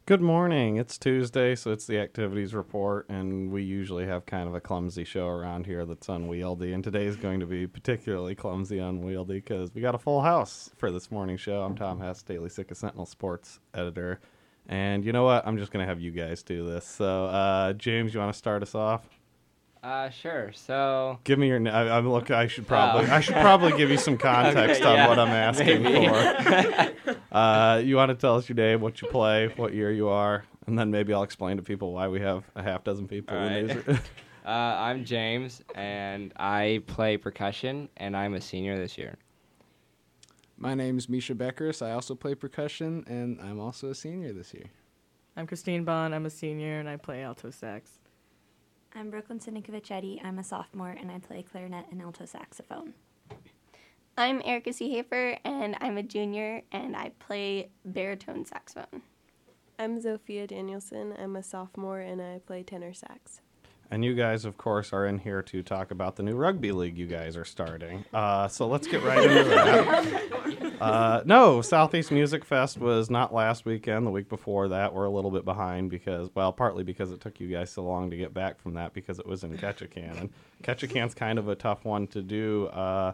Good morning. It's Tuesday, so it's the activities report, and we usually have kind of a clumsy show around here that's unwieldy. And today is going to be particularly clumsy, unwieldy, because we got a full house for this morning show. I'm Tom Hess, Daily Sitka Sentinel sports editor, and you know what? I'm just going to have you guys do this. So, James, you want to start us off? Sure. So, Give me your. I'm look. I should probably give you some context Okay, on yeah, what I'm asking maybe. for. You want to tell us your name, what you play, what year you are, and then maybe I'll explain to people why we have a half dozen people All in the right. news. I'm James, and I play percussion, and I'm a senior this year. My name's Misha Beckers. I also play percussion, and I'm also a senior this year. I'm Christine Bond. I'm a senior, and I play alto sax. I'm Brooklyn Sinikovic-Eddy. I'm a sophomore, and I play clarinet and alto saxophone. I'm Erica C. Hafer, and I'm a junior, and I play baritone saxophone. I'm Zofia Danielson. I'm a sophomore, and I play tenor sax. And you guys, of course, are in here to talk about the new rugby league you guys are starting. So let's get right into that. No, Southeast Music Fest was not last weekend. The week before that, we're a little bit behind because, well, partly because it took you guys so long to get back from that because it was in Ketchikan. And Ketchikan's kind of a tough one to do.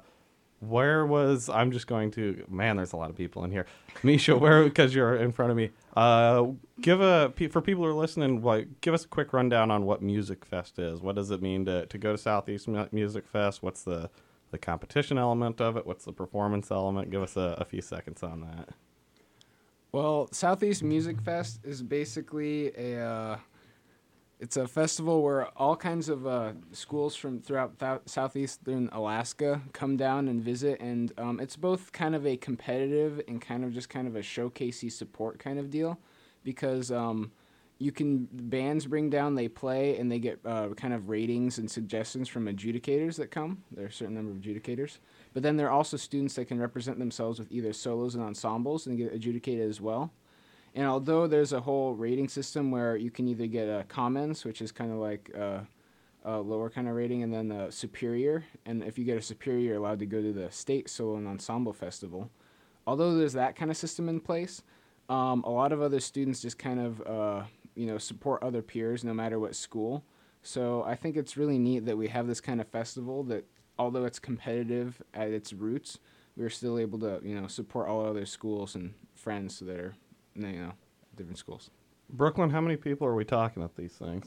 I'm just going to, man, there's a lot of people in here. Misha, because you're in front of me, for people who are listening, give us a quick rundown on what Music Fest is. What does it mean to go to Southeast Music Fest? What's the competition element of it? What's the performance element? Give us a few seconds on that. Well, Southeast Music Fest is basically it's a festival where all kinds of schools from throughout southeastern Alaska come down and visit, and it's both kind of a competitive and kind of a showcasey support kind of deal, because bands bring down, they play, and they get kind of ratings and suggestions from adjudicators that come. There are a certain number of adjudicators, but then there are also students that can represent themselves with either solos and ensembles and get adjudicated as well. And although there's a whole rating system where you can either get a commons, which is kind of like a lower kind of rating, and then a superior. And if you get a superior, you're allowed to go to the state solo and ensemble festival. Although there's that kind of system in place, a lot of other students just kind of support other peers no matter what school. So I think it's really neat that we have this kind of festival that, although it's competitive at its roots, we're still able to support all other schools and friends that are different schools. Brooklyn, how many people are we talking at these things?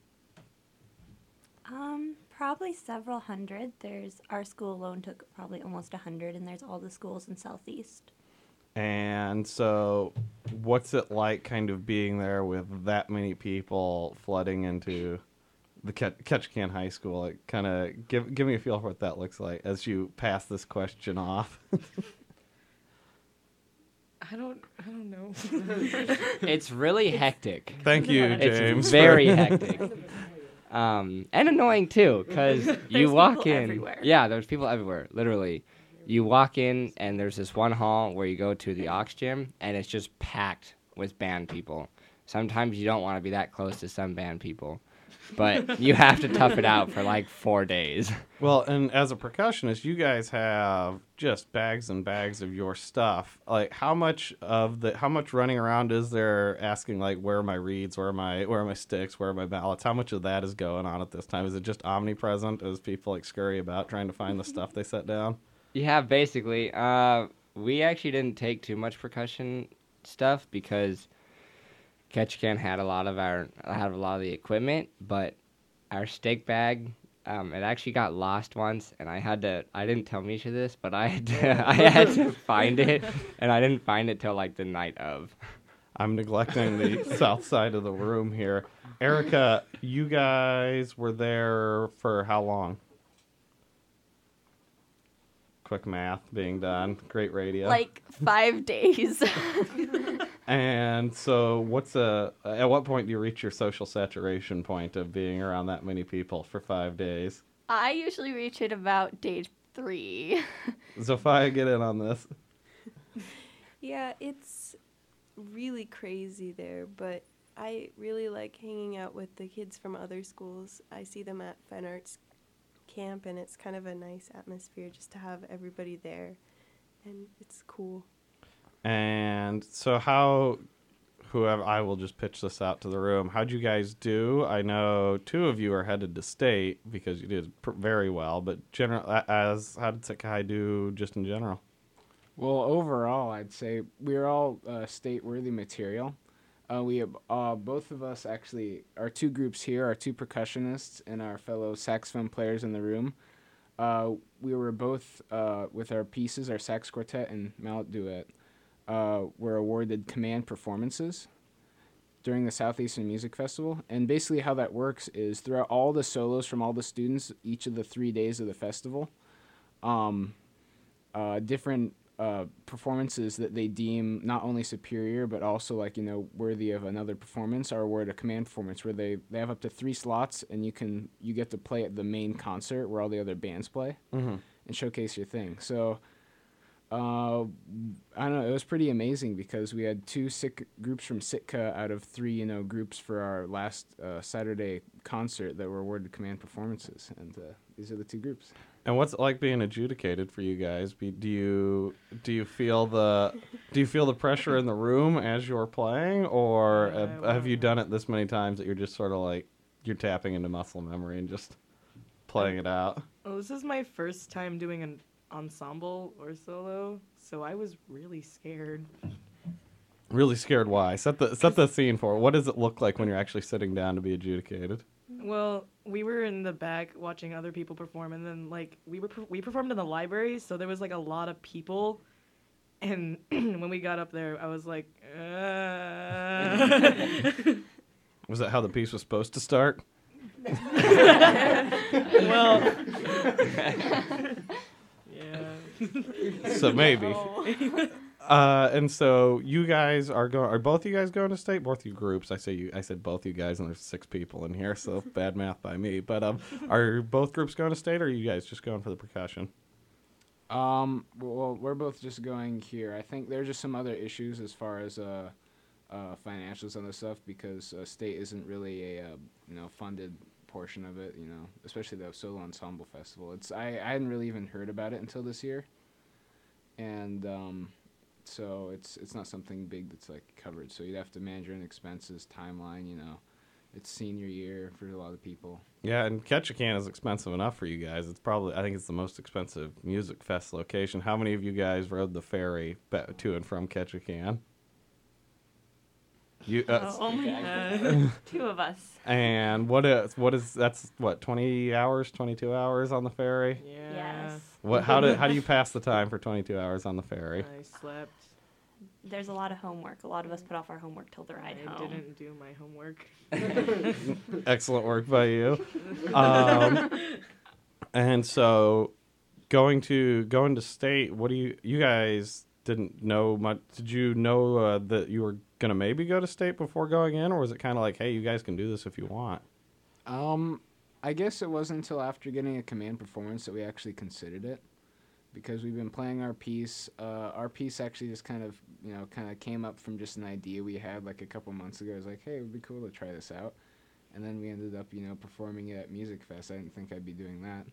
Probably several hundred. Our school alone took probably almost 100, and there's all the schools in Southeast. And so what's it like kind of being there with that many people flooding into the Ketchikan High School? Like, kind of give me a feel for what that looks like as you pass this question off. I don't know. It's really hectic. Thank you, It's James. very hectic. And annoying, too, because you walk people in. everywhere. Yeah, there's people everywhere, literally. You walk in, and there's this one hall where you go to the aux gym, and it's just packed with band people. Sometimes you don't want to be that close to some band people, but you have to tough it out for like 4 days. Well, and as a percussionist, you guys have just bags and bags of your stuff. Like, how much running around is there asking, like, where are my reeds, where are my sticks, where are my mallets? How much of that is going on at this time? Is it just omnipresent as people like scurry about trying to find the stuff they set down? Yeah, basically. We actually didn't take too much percussion stuff because Ketchikan had a lot of the equipment, but our stick bag, it actually got lost once, and I didn't tell Misha this, but I had to find it, and I didn't find it till like the night of. I'm neglecting the south side of the room here. Erica, you guys were there for how long? Quick math being done. Great radio. Like 5 days. And so at what point do you reach your social saturation point of being around that many people for 5 days? I usually reach it about day 3. Zofia, get in on this. Yeah, it's really crazy there, but I really like hanging out with the kids from other schools. I see them at Fine Arts Camp, and it's kind of a nice atmosphere just to have everybody there, and it's cool. And so whoever, I will just pitch this out to the room. How'd you guys do? I know 2 of you are headed to state because you did very well, but how did Sitka High do just in general? Well, overall, I'd say we're all state-worthy material. We have both of us actually, our 2 groups here, our 2 percussionists and our fellow saxophone players in the room. We were both, with our pieces, our sax quartet and mallet duet, were awarded command performances during the Southeastern Music Festival. And basically how that works is throughout all the solos from all the students, each of the 3 days of the festival, different performances that they deem not only superior but also worthy of another performance are awarded a command performance where they have up to 3 slots and you get to play at the main concert where all the other bands play and showcase your thing. So I don't know, it was pretty amazing because we had 2 groups from Sitka out of 3 groups for our last Saturday concert that were awarded command performances, and these are the 2 groups. And what's it like being adjudicated for you guys? Do you feel the pressure in the room as you're playing, or have you done it this many times that you're just sort of like you're tapping into muscle memory and just playing it out? Well, this is my first time doing an ensemble or solo, so I was really scared. Really scared? Why? Set the scene for it. What does it look like when you're actually sitting down to be adjudicated? Well, we were in the back watching other people perform, and then we performed in the library, so there was a lot of people, and when we got up there, I was like, Was that how the piece was supposed to start? well, yeah. So maybe. And so you guys are both you guys going to state? Both you groups. I said both you guys, and there's 6 people in here, so bad math by me. But are both groups going to state, or are you guys just going for the percussion? Well, we're both just going here. I think there's just some other issues as far as financials on this stuff because state isn't really a funded portion of it. Especially the solo ensemble festival. I hadn't really even heard about it until this year, and so it's not something big that's covered. So you'd have to manage your own expenses, timeline. It's senior year for a lot of people. Yeah, and Ketchikan is expensive enough for you guys. I think it's the most expensive music fest location. How many of you guys rode the ferry to and from Ketchikan? You, 2 of us. And that's 20 hours, 22 hours on the ferry? Yeah. Yes. How do you pass the time for 22 hours on the ferry? I slept. There's a lot of homework. A lot of us put off our homework till the ride I home. didn't do my homework. Excellent work by you. And so going to state, what do you guys didn't know much? Did you know that you were going to maybe go to state before going in, or was it kind of like, hey, you guys can do this if you want? I guess it wasn't until after getting a command performance that we actually considered it, because we've been playing our piece. Our piece actually just kind of came up from just an idea we had a couple months ago. It was like, hey, it would be cool to try this out. And then we ended up, performing it at Music Fest. I didn't think I'd be doing that.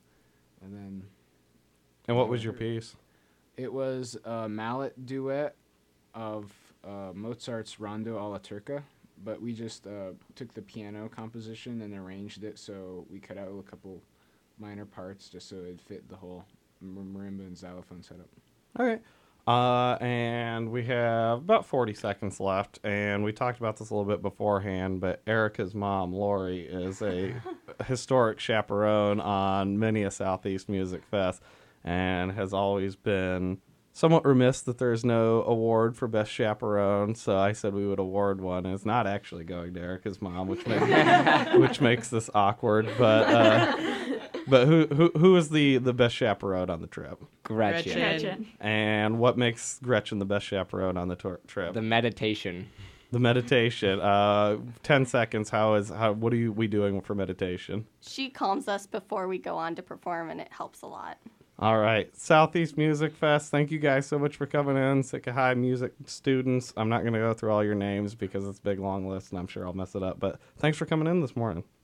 And what was your piece? It was a mallet duet of Mozart's Rondo alla Turca, but we just took the piano composition and arranged it, so we cut out a couple minor parts just so it'd fit the whole marimba and xylophone setup. Okay. And we have about 40 seconds left, and we talked about this a little bit beforehand, but Erica's mom, Lori, is a historic chaperone on many a Southeast Music Fest and has always been somewhat remiss that there's no award for Best Chaperone, so I said we would award one, and it's not actually going to Erica's mom, which makes this awkward, but who is the best chaperone on the trip? Gretchen. And what makes Gretchen the best chaperone on the trip? The meditation. The meditation. 10 seconds. What are we doing for meditation? She calms us before we go on to perform, and it helps a lot. All right. Southeast Music Fest. Thank you guys so much for coming in. Sitka High music students. I'm not going to go through all your names because it's a big, long list, and I'm sure I'll mess it up. But thanks for coming in this morning.